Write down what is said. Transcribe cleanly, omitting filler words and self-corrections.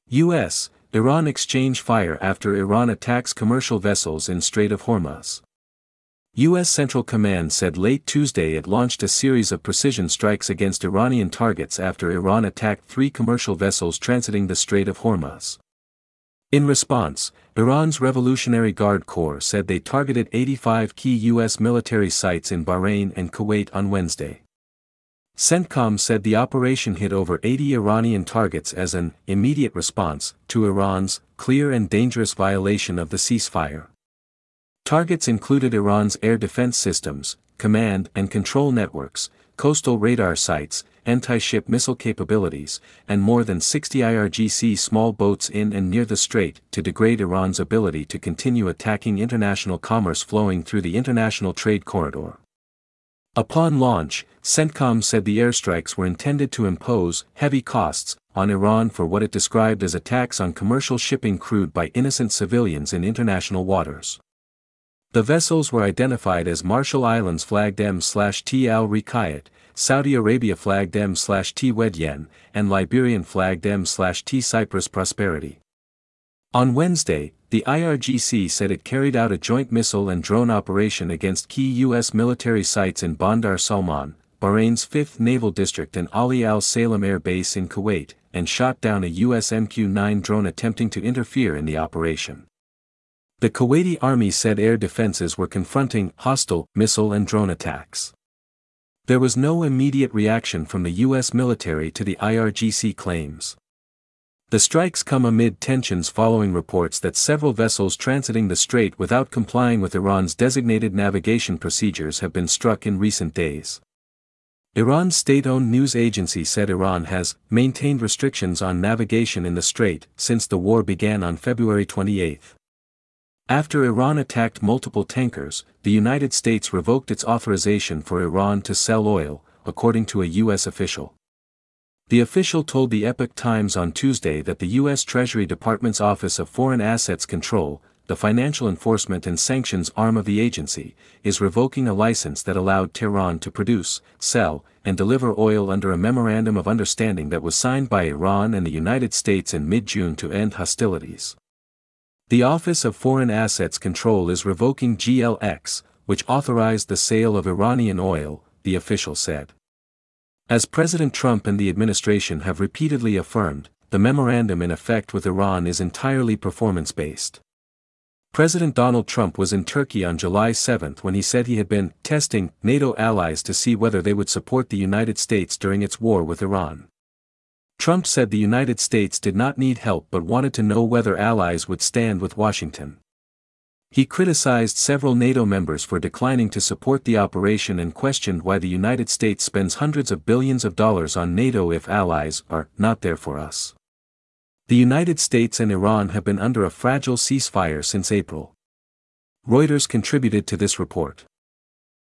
U.S. Iran exchange fire after Iran attacks commercial vessels in Strait of Hormuz. U.S. Central Command said late Tuesday it launched a series of precision strikes against Iranian targets after Iran attacked 3 commercial vessels transiting the Strait of Hormuz. In response, Iran's Revolutionary Guard Corps said they targeted 85 key U.S. military sites in Bahrain and Kuwait on Wednesday. CENTCOM said the operation hit over 80 Iranian targets as an immediate response to Iran's clear and dangerous violation of the ceasefire. Targets included Iran's air defense systems, command and control networks, coastal radar sites, anti-ship missile capabilities, and more than 60 IRGC small boats in and near the strait to degrade Iran's ability to continue attacking international commerce flowing through the international trade corridor. Upon launch, CENTCOM said the airstrikes were intended to impose heavy costs on Iran for what it described as attacks on commercial shipping crewed by innocent civilians in international waters. The vessels were identified as Marshall Islands flagged M/T Al Rikayat, Saudi Arabia flagged M/T Wedyen, and Liberian flagged M/T Cyprus Prosperity. On Wednesday, the IRGC said it carried out a joint missile and drone operation against key U.S. military sites in Bandar Salman, Bahrain's 5th Naval District and Ali Al Salem Air Base in Kuwait, and shot down a U.S. MQ-9 drone attempting to interfere in the operation. The Kuwaiti army said air defenses were confronting hostile missile and drone attacks. There was no immediate reaction from the U.S. military to the IRGC claims. The strikes come amid tensions following reports that several vessels transiting the strait without complying with Iran's designated navigation procedures have been struck in recent days. Iran's state-owned news agency said Iran has maintained restrictions on navigation in the strait since the war began on February 28. After Iran attacked multiple tankers, the United States revoked its authorization for Iran to sell oil, according to a U.S. official. The official told the Epoch Times on Tuesday that the U.S. Treasury Department's Office of Foreign Assets Control, the financial enforcement and sanctions arm of the agency, is revoking a license that allowed Tehran to produce, sell, and deliver oil under a memorandum of understanding that was signed by Iran and the United States in mid-June to end hostilities. The Office of Foreign Assets Control is revoking GLX, which authorized the sale of Iranian oil, the official said. As President Trump and the administration have repeatedly affirmed, the memorandum in effect with Iran is entirely performance-based. President Donald Trump was in Turkey on July 7 when he said he had been testing NATO allies to see whether they would support the United States during its war with Iran. Trump said the United States did not need help but wanted to know whether allies would stand with Washington. He criticized several NATO members for declining to support the operation and questioned why the United States spends hundreds of billions of dollars on NATO if allies are not there for us. The United States and Iran have been under a fragile ceasefire since April. Reuters contributed to this report.